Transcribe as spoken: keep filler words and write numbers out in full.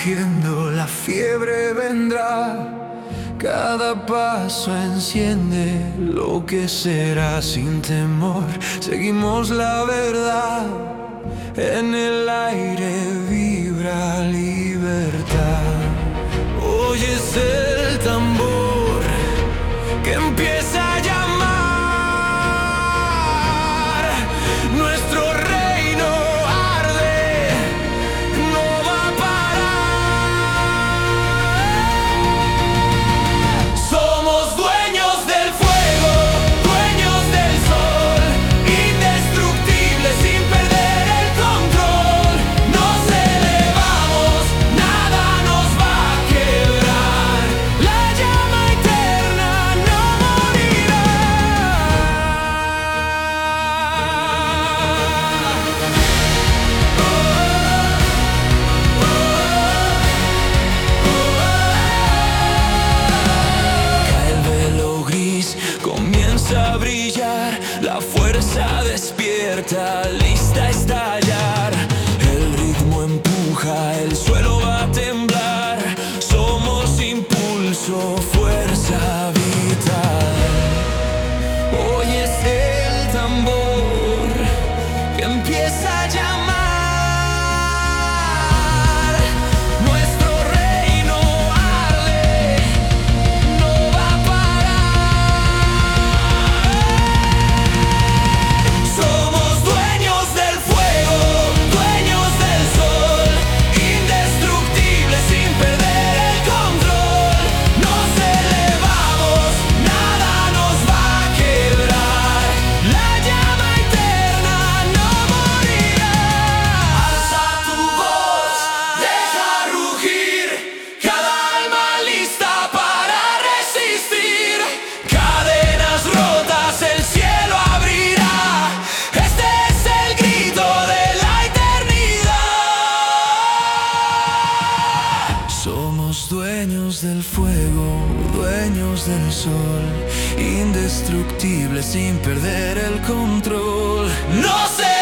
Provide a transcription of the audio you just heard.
rugiendo, la fiebre vendrá. Cada paso enciende lo que será sin temor. Seguimos la verdad, en el aire vibra libertad. Oyes el tambor que empieza a llamar. Nuestro reino arde, no va a parar. Somos dueños del fuego, dueños del sol, indestructibles sin perder el control. Nos elevamos, nada nos va a quebrar. La llama eterna no morirá. Cae el velo gris, comienza a brillar. La fuerza despierta, lista a estallar. El ritmo empuja, el suelo va a temblar. Somos impulso, fuerza vital. Oyes el tambor que empieza a llamar. Nuestro reino arde, no va a parar. Somos dueños del fuego, dueños del sol, indestructibles sin perder el control. Nos elevamos, nada nos va a quebrar. La llama eterna no morirá. Alza tu voz, deja rugir cada alma lista para resistir. Cadenas rotas, el cielo abrirá. Este es el grito de la eternidad. Somos dueños del fuego, dueños del sol, indestructibles sin perder el control. No sé